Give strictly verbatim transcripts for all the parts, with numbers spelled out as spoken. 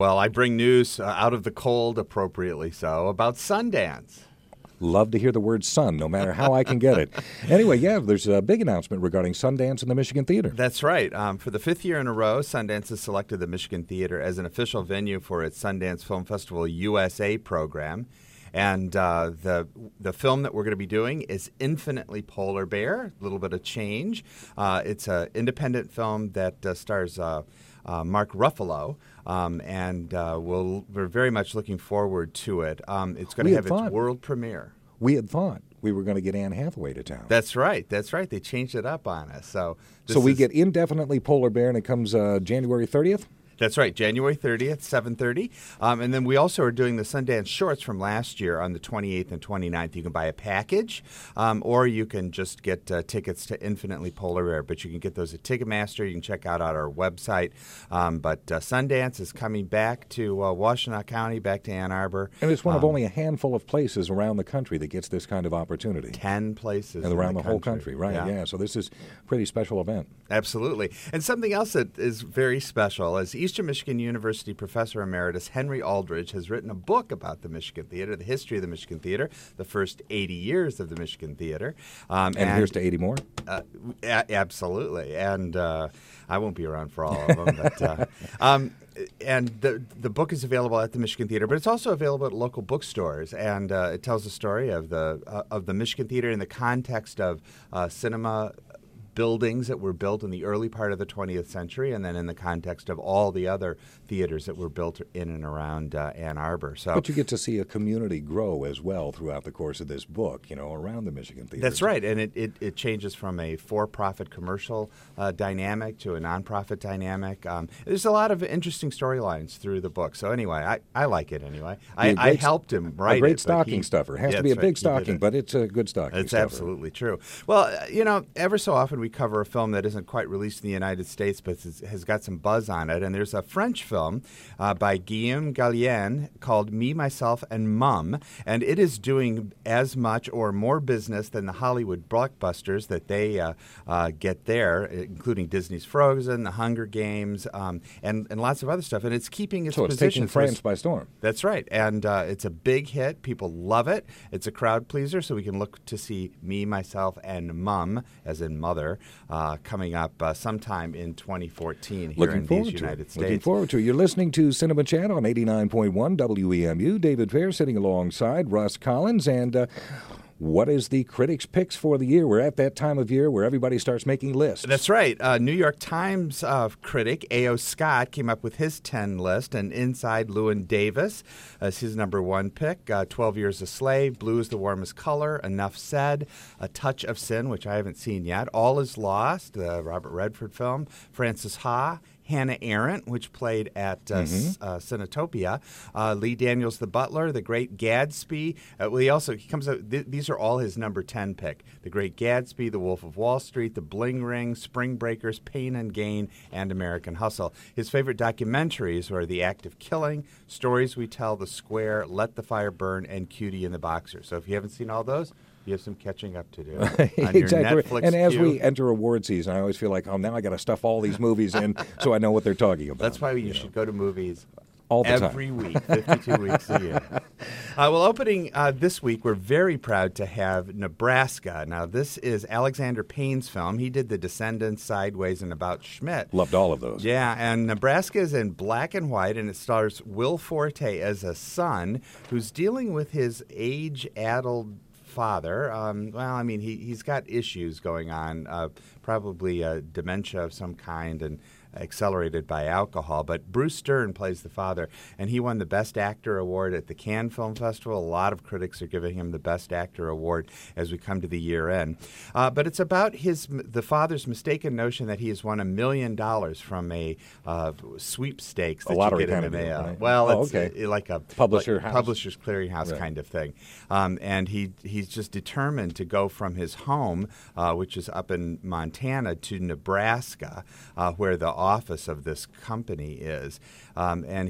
Well, I bring news uh, out of the cold, appropriately so, about Sundance. Love to hear the word sun, no matter how I can get it. Anyway, yeah, there's a big announcement regarding Sundance and the Michigan Theater. That's right. Um, for the fifth year in a row, Sundance has selected the Michigan Theater as an official venue for its Sundance Film Festival U S A program. And uh, the the film that we're going to be doing is Infinitely Polar Bear, a little bit of change. Uh, it's an independent film that uh, stars uh, uh, Mark Ruffalo, um, and uh, we'll, we're very much looking forward to it. Um, it's going to have thought, its world premiere. We had thought we were going to get Anne Hathaway to town. That's right. That's right. They changed it up on us. So, so we is, get Indefinitely Polar Bear, and it comes uh, January thirtieth? That's right, January thirtieth, seven thirty. Um, and then we also are doing the Sundance Shorts from last year on the twenty-eighth and twenty-ninth. You can buy a package, um, or you can just get uh, tickets to Infinitely Polar Bear. But you can get those at Ticketmaster. You can check out on our website. Um, but uh, Sundance is coming back to uh, Washtenaw County, back to Ann Arbor. And it's one of um, only a handful of places around the country that gets this kind of opportunity. Ten places and around the, the whole country, right, yeah. yeah. So this is a pretty special event. Absolutely. And something else that is very special is Eastern Michigan University Professor Emeritus Henry Aldridge has written a book about the Michigan Theater, the history of the Michigan Theater, the first eighty years of the Michigan Theater. Um, and, and here's to eighty more? Uh, a- absolutely. And uh, I won't be around for all of them. but, uh, um, and the the book is available at the Michigan Theater, but it's also available at local bookstores. And uh, it tells the story of the, uh, of the Michigan Theater in the context of uh, cinema buildings that were built in the early part of the twentieth century, and then in the context of all the other theaters that were built in and around uh, Ann Arbor. So, but you get to see a community grow as well throughout the course of this book, you know, around the Michigan Theater. That's right, and it, it, it changes from a for-profit commercial uh, dynamic to a nonprofit dynamic. Um, there's a lot of interesting storylines through the book. So anyway, I, I like it anyway. I, I helped him write it. A great it, stocking he, stuffer. It has yeah, to be a right, big stocking, but it's a good stocking It's stuffer. absolutely true. Well, you know, ever so often we cover a film that isn't quite released in the United States, but has got some buzz on it. And there's a French film uh, by Guillaume Gallienne called Me, Myself, and Mum. And it is doing as much or more business than the Hollywood blockbusters that they uh, uh, get there, including Disney's Frozen, The Hunger Games, um, and, and lots of other stuff. And it's keeping its so it's position. taking France so by storm. That's right. And uh, it's a big hit. People love it. It's a crowd pleaser, so we can look to see Me, Myself, and Mum, as in mother, uh, coming up uh, sometime in twenty fourteen here Looking in forward these to United it. States. Looking forward to it. You're listening to Cinema Chat on eighty-nine point one W E M U. David Fair sitting alongside Russ Collins. And uh, what is the critics' picks for the year? We're at that time of year where everybody starts making lists. That's right. Uh, New York Times uh, critic A O. Scott came up with his ten list, and inside Llewyn Davis as his number one pick. Uh, twelve Years a Slave, Blue is the Warmest Color, Enough Said, A Touch of Sin, which I haven't seen yet, All is Lost, the Robert Redford film, Frances Ha, Hannah Arendt, which played at uh, mm-hmm. S- uh, Cinetopia, uh, Lee Daniels, The Butler, The Great Gatsby. Uh, well, he also he comes out. Th- these are all his number ten pick: The Great Gatsby, The Wolf of Wall Street, The Bling Ring, Spring Breakers, Pain and Gain, and American Hustle. His favorite documentaries were The Act of Killing, Stories We Tell, The Square, Let the Fire Burn, and Cutie and the Boxer. So if you haven't seen all those, you have some catching up to do. On exactly. Your and as queue. we enter award season, I always feel like, oh, now I got to stuff all these movies in so I know what they're talking about. That's why you, you should know. go to movies all the every time. week, fifty-two weeks a year. Uh, well, opening uh, this week, we're very proud to have Nebraska. Now, this is Alexander Payne's film. He did The Descendants, Sideways, and About Schmidt. Loved all of those. Yeah, and Nebraska is in black and white, and it stars Will Forte as a son who's dealing with his age-addled father. Um, well, I mean, he, he's got issues going on, uh, probably uh, dementia of some kind, and accelerated by alcohol. But Bruce Stern plays the father, and he won the Best Actor award at the Cannes Film Festival. A lot of critics are giving him the Best Actor award as we come to the year end. Uh, but it's about his the father's mistaken notion that he has won a million dollars from a uh, sweepstakes that a lottery you get kind in the of mail. deal, right? Well, oh, it's okay. uh, like a publisher like house. publisher's clearinghouse right. kind of thing. Um, and he he's just determined to go from his home, uh, which is up in Montana, to Nebraska, uh, where the office of this company is. Um, and he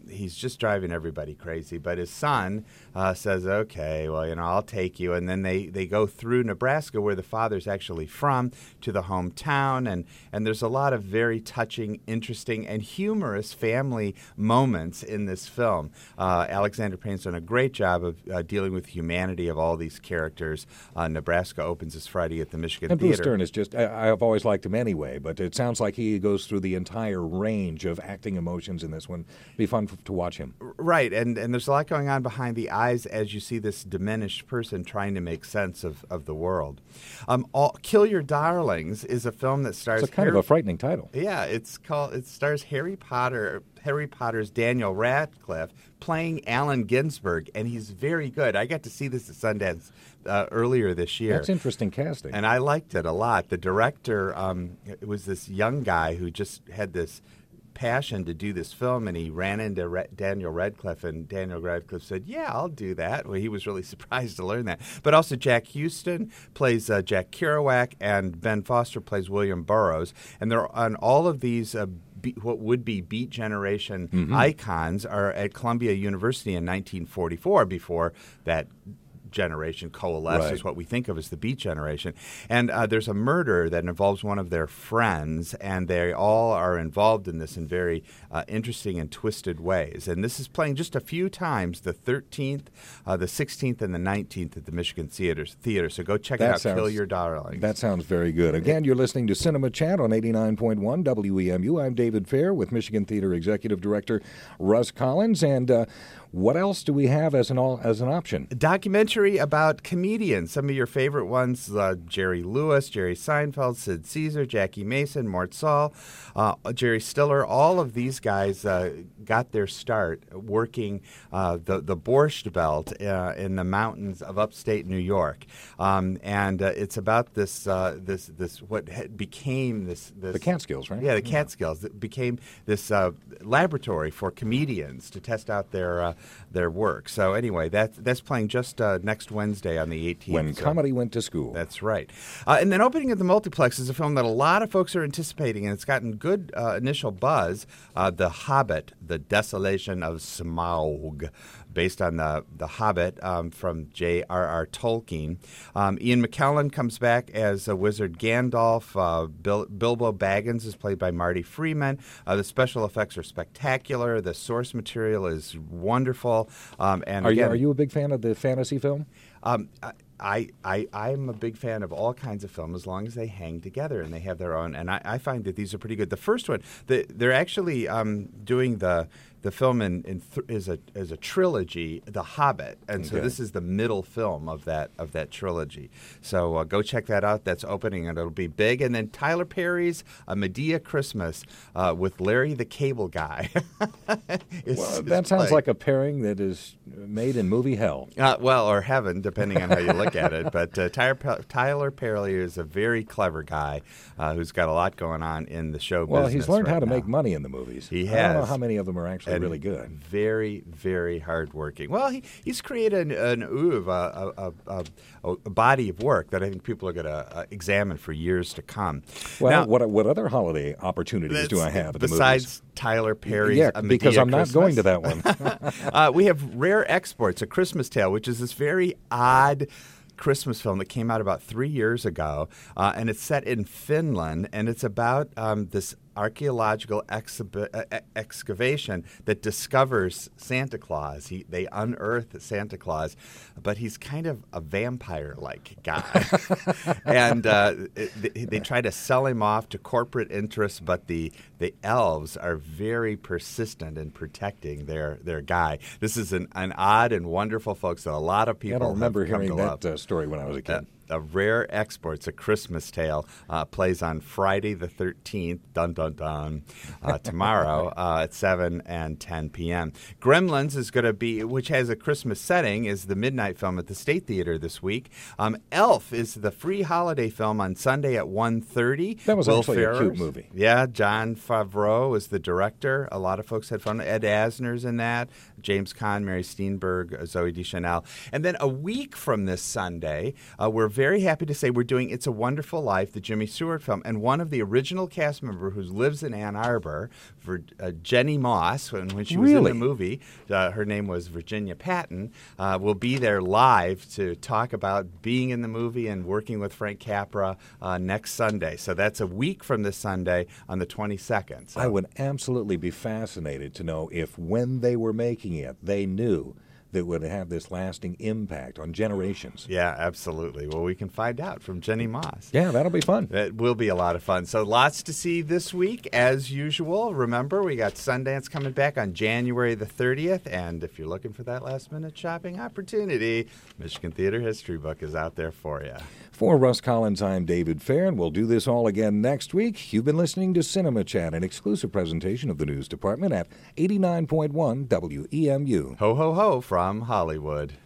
he's just driving everybody crazy. But his son uh, says, okay, well, you know, I'll take you. And then they, they go through Nebraska, where the father's actually from, to the hometown. And, and there's a lot of very touching, interesting, and humorous family moments in this film. Uh, Alexander Payne's done a great job of uh, dealing with the humanity of all these characters. Uh, Nebraska opens this Friday at the Michigan and Theater. Bruce Dern is just, I, I've always liked him anyway, but it sounds like he goes through the entire range of acting emotions in this one. It'd be fun f- to watch him. Right, and, and there's a lot going on behind the eyes as you see this diminished person trying to make sense of, of the world. Um, all, Kill Your Darlings is a film that stars... It's a kind Harry, of a frightening title. Yeah, it's called. It stars Harry Potter, Harry Potter's Daniel Radcliffe playing Allen Ginsberg, and he's very good. I got to see this at Sundance uh, earlier this year. That's interesting casting. And I liked it a lot. The director um, it was this young guy who just had this passion to do this film, and he ran into Ra- Daniel Radcliffe, and Daniel Radcliffe said, yeah, I'll do that. Well, he was really surprised to learn that. But also Jack Houston plays uh, Jack Kerouac, and Ben Foster plays William Burroughs, and they're on all of these uh, be- what would be Beat Generation mm-hmm. icons are at Columbia University in nineteen forty-four, before that generation coalesces, right. what we think of as the Beat Generation. And uh, there's a murder that involves one of their friends, and they all are involved in this in very uh, interesting and twisted ways. And this is playing just a few times, the thirteenth, uh, the sixteenth, and the nineteenth at the Michigan Theater. Theater. So go check that it out, sounds, Kill Your Darlings. That sounds very good. Again, you're listening to Cinema Chat on eighty-nine point one W E M U. I'm David Fair with Michigan Theater Executive Director Russ Collins. And uh, what else do we have as an all, as an option? A documentary about comedians. Some of your favorite ones, uh, Jerry Lewis, Jerry Seinfeld, Sid Caesar, Jackie Mason, Mort Saul, uh, Jerry Stiller. All of these guys uh, got their start working uh, the, the Borscht Belt uh, in the mountains of upstate New York. Um, and uh, it's about this, uh, this, this what became this, this... The Catskills, right? Yeah, the Catskills. It became this uh, laboratory for comedians to test out their uh, their work. So anyway, that, that's playing just uh, next Wednesday on the eighteenth. When so comedy went to school. That's right. Uh, and then opening at the multiplex is a film that a lot of folks are anticipating, and it's gotten good uh, initial buzz, uh, The Hobbit, The Desolation of Smaug, based on the, the Hobbit um, from J R R. Tolkien. Um, Ian McKellen comes back as a wizard Gandalf. Uh, Bil- Bilbo Baggins is played by Marty Freeman. Uh, the special effects are spectacular. The source material is wonderful. Um, and are, again, you, are you a big fan of the fantasy film? Um, I, I, I'm a big fan of all kinds of film as long as they hang together and they have their own. And I, I find that these are pretty good. The first one, the, they're actually um, doing the the film in, in th- is a is a trilogy, The Hobbit, and okay. so this is the middle film of that of that trilogy. So uh, go check that out. That's opening and it'll be big. And then Tyler Perry's A Medea Christmas uh, with Larry the Cable Guy. is, well, is that sounds playing. like a pairing that is made in movie hell. Uh, well, or heaven, depending on how you look at it. But uh, Tyler, Tyler Perry is a very clever guy uh, who's got a lot going on in the show well, business. Well, he's learned right how to now. make money in the movies. He I has. don't know how many of them are actually and really good. Very, very hardworking. Well, he, he's created an, an oeuvre, a, a, a, a body of work that I think people are going to uh, examine for years to come. Well, now, what what other holiday opportunities do I have at the besides movies? Tyler Perry's Yeah, A Medea because I'm Christmas? not going to that one. uh, we have Rare Exports, A Christmas Tale, which is this very odd Christmas film that came out about three years ago, uh, and it's set in Finland, and it's about um, this archaeological exhibi- uh, excavation that discovers Santa Claus. He, they unearth Santa Claus, but he's kind of a vampire-like guy. and uh, it, they, they try to sell him off to corporate interests, but the, the elves are very persistent in protecting their, their guy. This is an, an odd and wonderful folks that a lot of people I don't remember have come hearing to that love. uh, story when I was a kid. Uh, A Rare Exports, A Christmas Tale, uh, plays on Friday the thirteenth, dun dun dun, uh, tomorrow uh, at seven and ten p.m. Gremlins is going to be, which has a Christmas setting, is the midnight film at the State Theater this week. Um, Elf is the free holiday film on Sunday at one thirty. That was Will actually a cute Ferrell's- movie. Yeah, John Favreau is the director. A lot of folks had fun. Ed Asner's in that. James Caan, Mary Steenburgen, Zoe Deschanel. And then a week from this Sunday, uh, we're very happy to say we're doing It's a Wonderful Life, the Jimmy Stewart film, and one of the original cast members who lives in Ann Arbor, for, uh, Jenny Moss, when, when she was Really? in the movie, uh, her name was Virginia Patton, uh, will be there live to talk about being in the movie and working with Frank Capra uh, next Sunday. So that's a week from this Sunday on the twenty-second. So. I would absolutely be fascinated to know if when they were making it, they knew that would have this lasting impact on generations. Yeah, absolutely. Well, we can find out from Jenny Moss. Yeah, that'll be fun. It will be a lot of fun. So lots to see this week, as usual. Remember, we got Sundance coming back on January the thirtieth, and if you're looking for that last-minute shopping opportunity, Michigan Theater History Book is out there for you. For Russ Collins, I'm David Fair, and we'll do this all again next week. You've been listening to Cinema Chat, an exclusive presentation of the news department at eighty-nine point one W E M U. Ho, ho, ho from Hollywood.